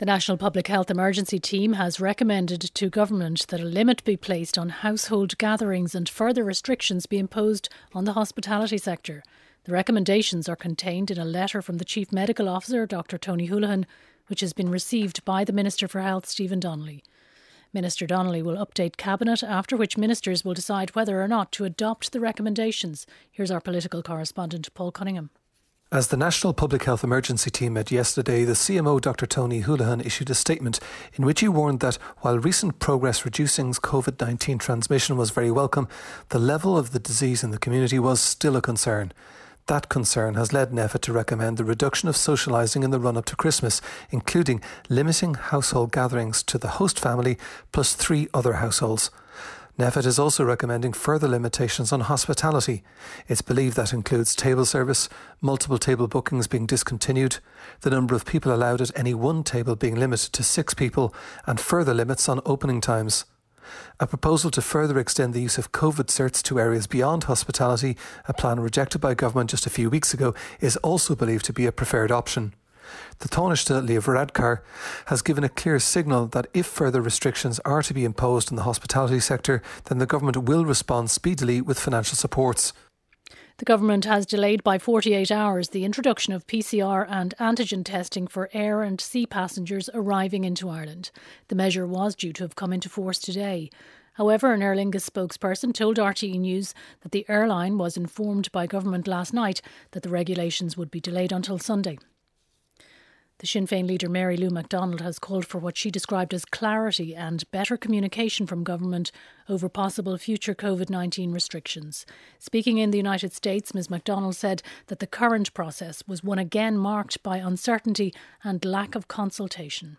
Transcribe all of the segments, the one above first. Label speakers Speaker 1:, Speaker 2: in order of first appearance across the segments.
Speaker 1: The National Public Health Emergency Team has recommended to government that a limit be placed on household gatherings and further restrictions be imposed on the hospitality sector. The recommendations are contained in a letter from the Chief Medical Officer, Dr Tony Holohan, which has been received by the Minister for Health, Stephen Donnelly. Minister Donnelly will update Cabinet, after which ministers will decide whether or not to adopt the recommendations. Here's our political correspondent, Paul Cunningham.
Speaker 2: As the National Public Health Emergency Team met yesterday, the CMO Dr Tony Holohan issued a statement in which he warned that while recent progress reducing COVID-19 transmission was very welcome, the level of the disease in the community was still a concern. That concern has led NPHET to recommend the reduction of socialising in the run-up to Christmas, including limiting household gatherings to the host family plus 3 other households. NPHET is also recommending further limitations on hospitality. It's believed that includes table service, multiple table bookings being discontinued, the number of people allowed at any one table being limited to 6 people, and further limits on opening times. A proposal to further extend the use of COVID certs to areas beyond hospitality, a plan rejected by government just a few weeks ago, is also believed to be a preferred option. The Taoiseach Leo Varadkar has given a clear signal that if further restrictions are to be imposed in the hospitality sector, then the government will respond speedily with financial supports.
Speaker 1: The government has delayed by 48 hours the introduction of PCR and antigen testing for air and sea passengers arriving into Ireland. The measure was due to have come into force today. However, an Aer Lingus spokesperson told RTE News that the airline was informed by government last night that the regulations would be delayed until Sunday. The Sinn Féin leader Mary Lou MacDonald has called for what she described as clarity and better communication from government over possible future COVID-19 restrictions. Speaking in the United States, Ms MacDonald said that the current process was one again marked by uncertainty and lack of consultation.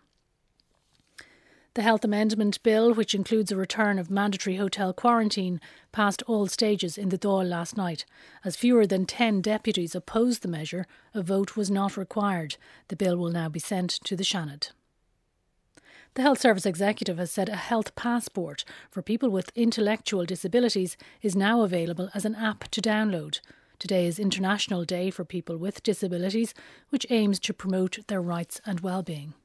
Speaker 1: The Health Amendment Bill, which includes a return of mandatory hotel quarantine, passed all stages in the Dáil last night. As fewer than 10 deputies opposed the measure, a vote was not required. The bill will now be sent to the Seanad. The Health Service Executive has said a health passport for people with intellectual disabilities is now available as an app to download. Today is International Day for People with Disabilities, which aims to promote their rights and well-being.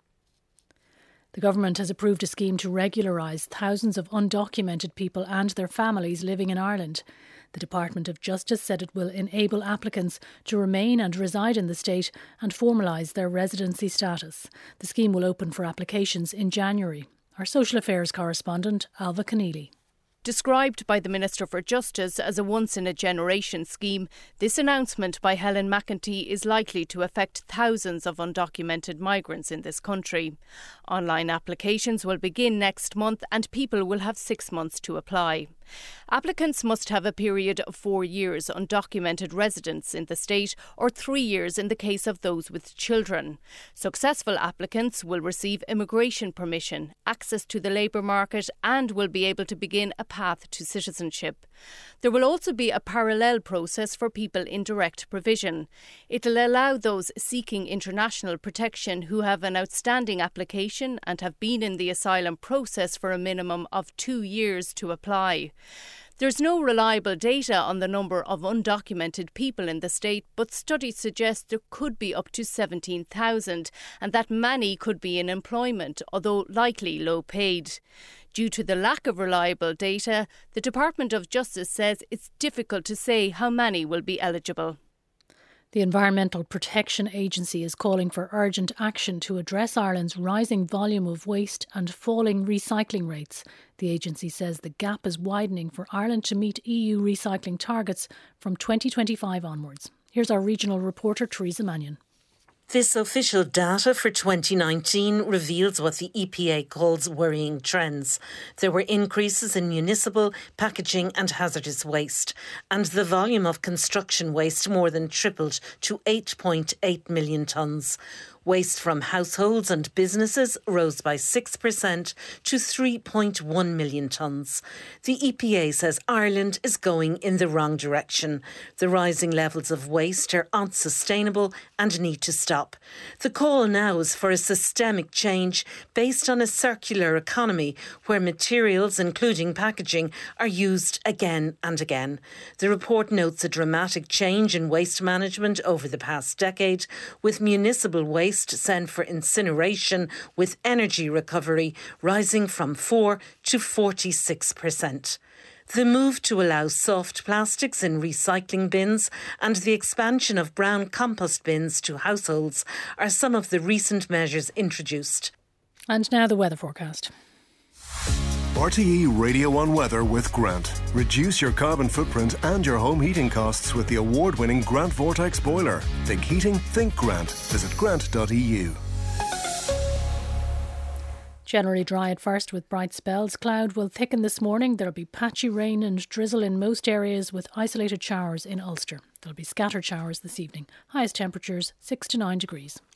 Speaker 1: The government has approved a scheme to regularise thousands of undocumented people and their families living in Ireland. The Department of Justice said it will enable applicants to remain and reside in the state and formalise their residency status. The scheme will open for applications in January. Our social affairs correspondent, Alva Keneally.
Speaker 3: Described by the Minister for Justice as a once-in-a-generation scheme, this announcement by Helen McEntee is likely to affect thousands of undocumented migrants in this country. Online applications will begin next month and people will have 6 months to apply. Applicants must have a period of 4 years undocumented residence in the state or 3 years in the case of those with children. Successful applicants will receive immigration permission, access to the labour market and will be able to begin a path to citizenship. There will also be a parallel process for people in direct provision. It will allow those seeking international protection who have an outstanding application and have been in the asylum process for a minimum of 2 years to apply. There's no reliable data on the number of undocumented people in the state, but studies suggest there could be up to 17,000 and that many could be in employment, although likely low paid. Due to the lack of reliable data, the Department of Justice says it's difficult to say how many will be eligible.
Speaker 1: The Environmental Protection Agency is calling for urgent action to address Ireland's rising volume of waste and falling recycling rates. The agency says the gap is widening for Ireland to meet EU recycling targets from 2025 onwards. Here's our regional reporter, Theresa Mannion.
Speaker 4: This official data for 2019 reveals what the EPA calls worrying trends. There were increases in municipal, packaging and hazardous waste, and the volume of construction waste more than tripled to 8.8 million tonnes. Waste from households and businesses rose by 6% to 3.1 million tonnes. The EPA says Ireland is going in the wrong direction. The rising levels of waste are unsustainable and need to stop. The call now is for a systemic change based on a circular economy where materials, including packaging, are used again and again. The report notes a dramatic change in waste management over the past decade, with municipal waste waste sent for incineration, with energy recovery rising from 4 to 46%. The move to allow soft plastics in recycling bins and the expansion of brown compost bins to households are some of the recent measures introduced.
Speaker 1: And now the weather forecast.
Speaker 5: RTE Radio 1 Weather with Grant. Reduce your carbon footprint and your home heating costs with the award-winning Grant Vortex boiler. Think heating, think Grant. Visit grant.eu.
Speaker 1: Generally dry at first with bright spells. Cloud will thicken this morning. There will be patchy rain and drizzle in most areas with isolated showers in Ulster. There will be scattered showers this evening. Highest temperatures 6 to 9 degrees.